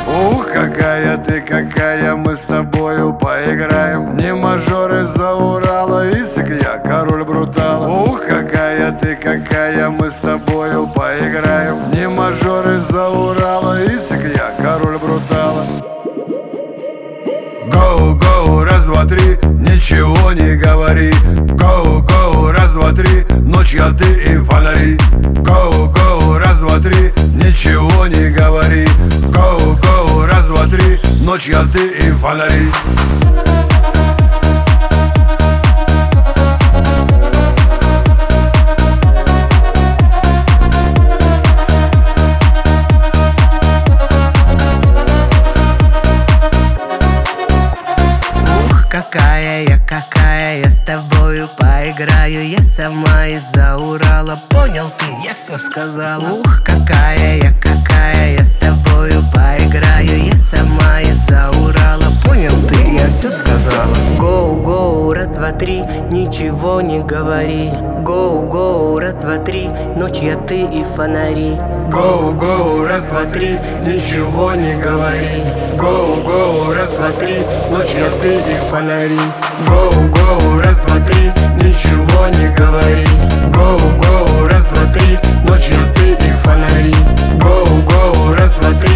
Ух, какая ты, какая, мы с тобою поиграем. Не мажор из-за Урала, Исик, я король брутала. Ух, какая ты, какая, мы с тобою поиграем. Не мажор из-за Урала, Исик, я король брутала. Гоу, гоу, раз, два, три, ничего не говори. Гоу, гоу, раз, два, три, ночь я, ты и фонари. Гоу, гоу, раз, два, три, ничего не говори. Гоу, гоу, раз, два, три, ночь я, ты и фонари. Какая я с тобою поиграю. Я сама из-за Урала, понял ты, я все сказала. Ух, какая я с тобою поиграю. Я сама из-за Урала, понял ты, я все сказала. Гоу, гоу, раз, два, три, ничего не говори. Гоу, гоу, раз, два, три, ночь я, ты и фонари. Гоу, гоу, раз, два, три, ничего не говори. Гоу, гоу, раз, два, три, ночь я, ты и фонари. Гоу, гоу, раз, два, три, ничего не говори. Гоу, гоу, раз, два, три, ночь я, ты и фонари. Гоу, гоу, раз, два, три.